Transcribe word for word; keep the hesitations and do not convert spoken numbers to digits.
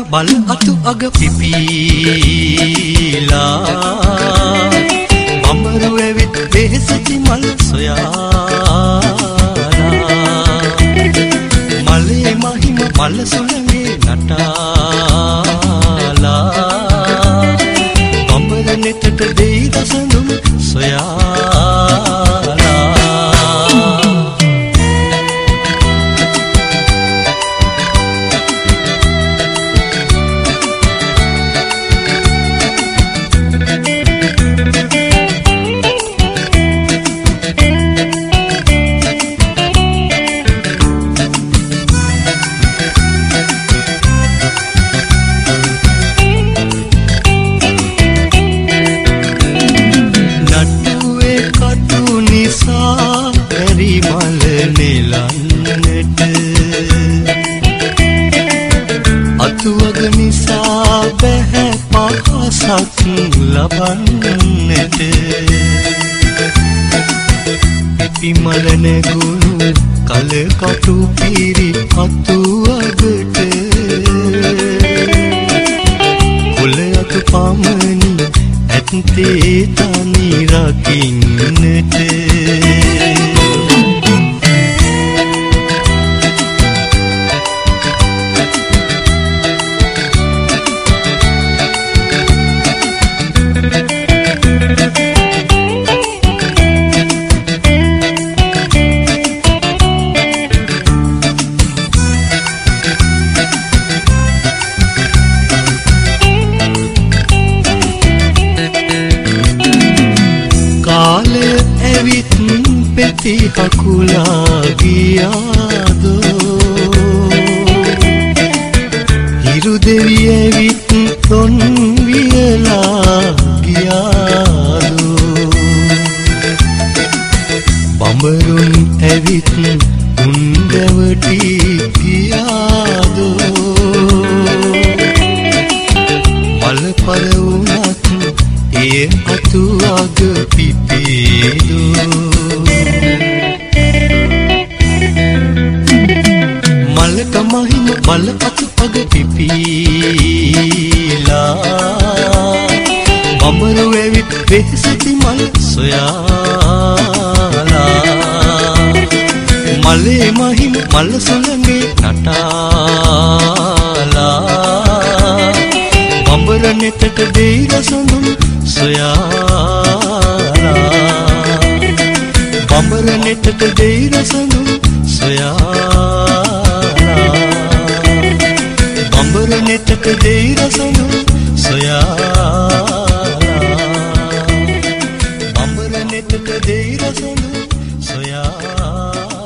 බල අතු අග පිපීලා බඹරු ඇවිත් වෙහෙසති මල් සොයාලා මලේ මහිම මල සුළඟේ නටාලා බඹර නෙතට දෙයි දසඳුම් සොයාලා අතුවග නිසා බැහැ පහසක් ලබන්නට පිපිමල නැගුණු කල කටු පිරි අතුවගට කුල අතු පමණි ඇත්තේ තනි රකින්නට කාලය ඇවිත් පෙති හකුලා ගියාදෝ හිරු දෙවි ඇවිත් තොන් වියලා ගියාදෝ බඹරුන් ඇවිත් උන්දවටි ගියාදෝ මල පර වුණත් ඒ අතු අග පිපිදෝ මලක මහිම මල අතු අග පිපිලා බඹරු ඇවිත් වෙහෙසති මල් සොයාලා මලේ මහිම මල සොළඟේ නටාලා බඹර නෙතට දෙයි රසඳුම් සොයාලා බඹර නෙතට දෙයි රසඳුම් සොයාලා බඹර නෙතට දෙයි රසඳුම් සොයාලා බඹර නෙතට දෙයි රසඳුම් සොයාලා